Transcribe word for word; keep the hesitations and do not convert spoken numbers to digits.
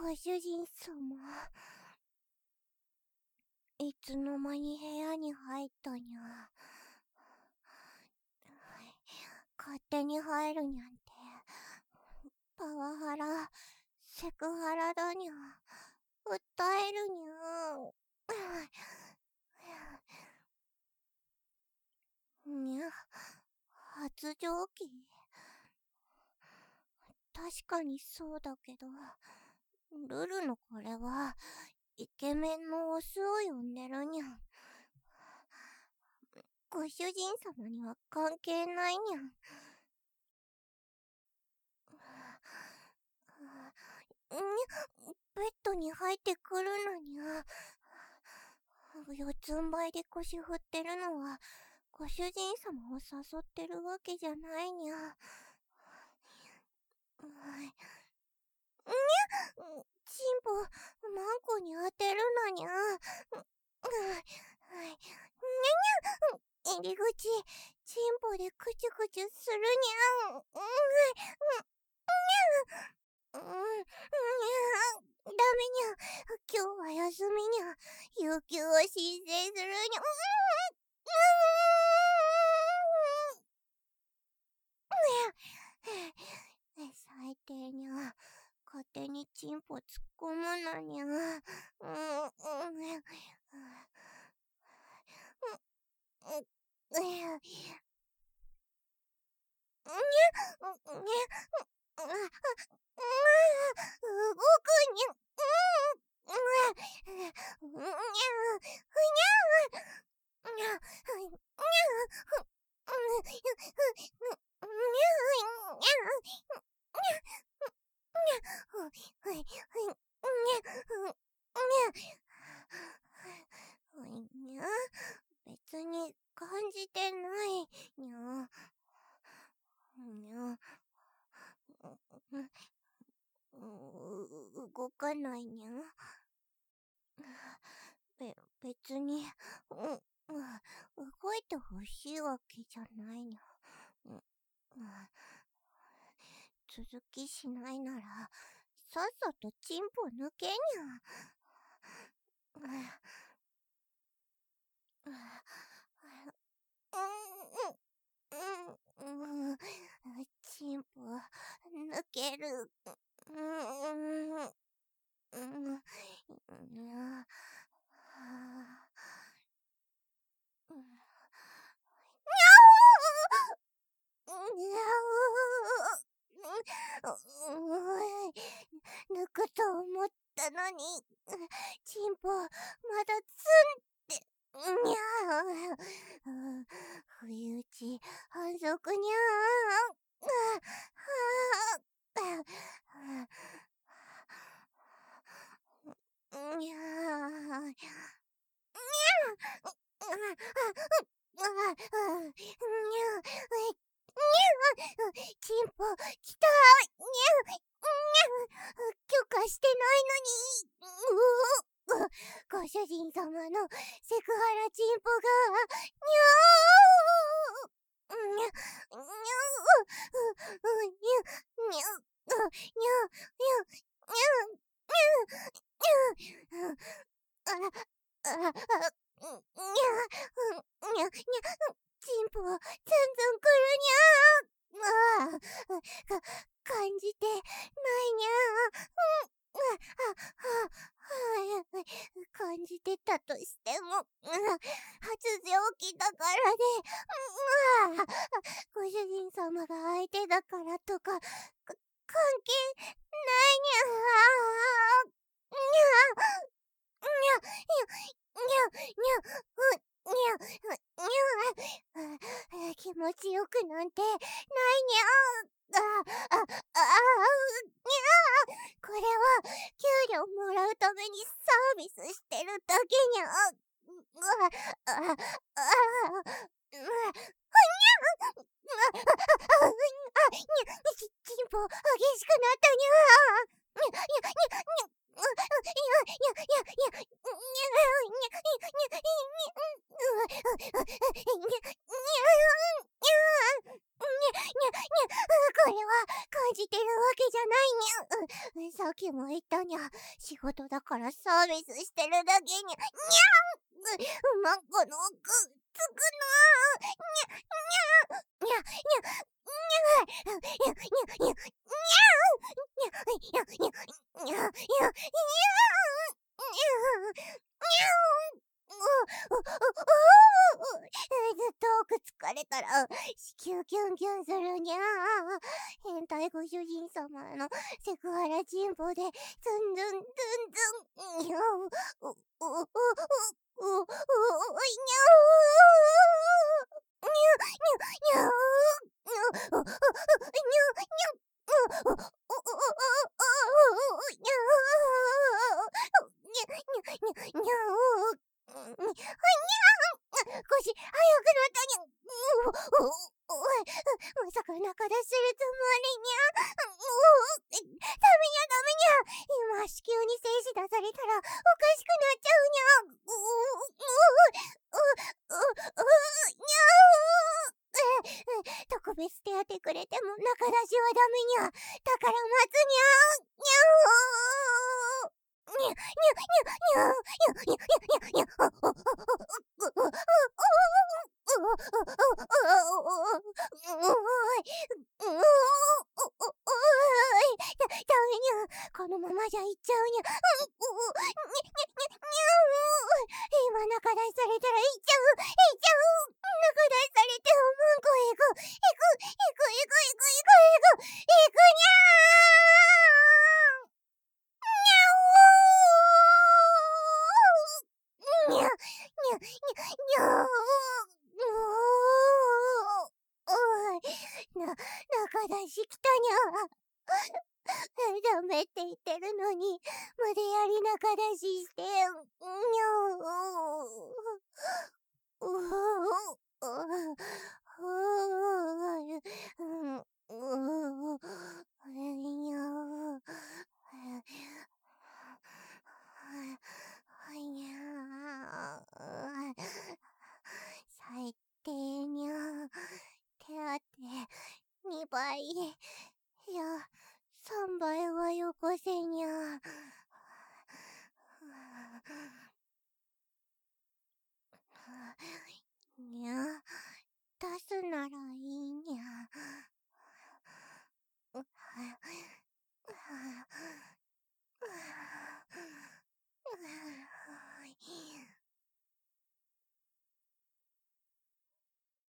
ご主人様。いつの間に部屋に入ったにゃ。勝手に入るにゃんて。パワハラ、セクハラだにゃ。訴えるにゃ。にゃ、発情期？確かにそうだけど、ルルのこれは、イケメンのオスを呼んでるにゃ。ご主人様には関係ないにゃ。にゃ、ベッドに入ってくるのにゃ。四つん這いで腰振ってるのは、ご主人様を誘ってるわけじゃないにゃ。にゃ、チンポ、マンコに当てるのにゃ。にゃにゃ、入り口、チンポでクチュクチュするにゃ。にゃ、にゃ、ダメにゃ。今日は休みにゃ。有給を申請するにゃ。最低にゃ。勝手にチンポ突っ込むなにゃ。うん、うん、動くにゃ。別に感じてないにゃ。にゃ。動かないにゃ。べ、別に、うん、動いてほしいわけじゃないにゃ。続きしないなら、さっさとチンポ抜けにゃ。チンポ、抜ける。抜くと思ったのに、チンポ、まだツンって、にゃー。不意打ち、反則にゃー。にゃー。チンポ、来たー。にゃ許可してないのに。ご主人様のセクハラチンポが、にゃー。にゃ、にゃ、にゃ、にゃ、にゃ、にゃ、にゃ、にゃ、あ、あ、あ、にゃ、にゃ、にゃ、チンポ、ツンツンくるにゃー。ああ、か、感じてないにゃー。うん、あ、は、は、感じてたとしても、発情期だからで、うん、ご主人様が相手だからとか、か、関係ないにゃー。にゃ、にゃ、にゃ、にゃ、にゃ、う、にゃ、にゃ、気持ちよくなんてないにゃ。あ、あ、あ、あ、にゃ。これは給料もらうためにサービスしてるだけにゃ。あ、あ、あ、あ、にゃ。チンポ激しくなったにゃ。にゃ、にゃ、にゃ、にゃ。いや、いや、いや、いや、にゃ、にゃ、にゃ、にゃ、にゃ、にゃ、にゃ、にゃ、これは感じてるわけじゃないにゃ。ささっきも言ったにゃ。仕事だからサービスしてるだけにゃ。にゃんうまこのく、つくなー。にゃ、にゃ、にゃ、にゃ、にゃ、にゃ、にゃ、にゃ、にゃ、にゃ、にゃ、にゃ、にゃ、にゃ、にゃ、にゃ、にゃ、にゃ、う、う、う、う、う、ずっと奥疲れたら、子宮キュンキュンするにゃー。変態ご主人様のセクハラ人望で、ズンズンズンズン、にゃー。う、う、う、う、う、う、う、にゃー。にゃ、にゃ、にゃー。う、う、う、う、にゃ、にゃ、う、う、う、う、う、にゃー。にゃ、にゃ、にゃ、にゃー。にゃー。腰、早くなったにゃ。う、う、おい、まさか中出しするつもりにゃ。う、ダメにゃダメにゃ。今、子宮に精子出されたら、おかしくなっちゃうにゃ。う、う、う、う、う、う、にゃー。え、特別手当くれても中出しはダメにゃ。だから待つにゃ。にゃー。にゃ、にゃ、にゃ、にゃ、にゃ、にゃ、にゃ、にゃ、にゃ、にゃ、このままじゃいっちゃうにゃ。今中出しされたらいっちゃう。いっちゃう。中出しされてもうんこいく。いく、いく、いく、いく、いく、いく、いく、いくにゃー。にゃおー。にゃ、にゃ、にゃ、にゃおー。おい、な、中出し来たにゃ。ダメって言ってるのに、無理やり中出しして、にゃおー。うう最低にゃ。手当にばい。いや、さんばいはよこせにゃ。にゃ。